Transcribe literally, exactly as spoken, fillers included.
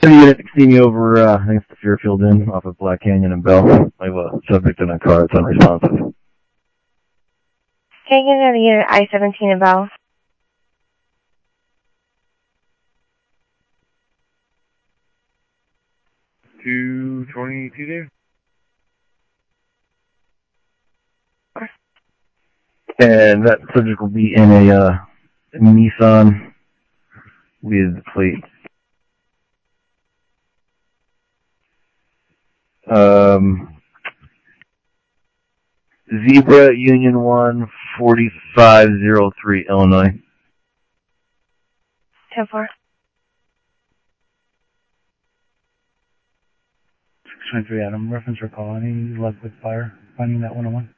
unit to see me over, uh, I think it's the Fairfield Inn off of Black Canyon and Bell. I have a subject in a car that's unresponsive. Okay, you know the unit I seventeen and Bell. two twenty-two there. And that subject will be in a, uh, Nissan with plates. Um, Zebra Union one forty-five oh three, Illinois. ten four. six twenty-three, Adam. Reference recall. Any luck with fire? Finding that one oh one?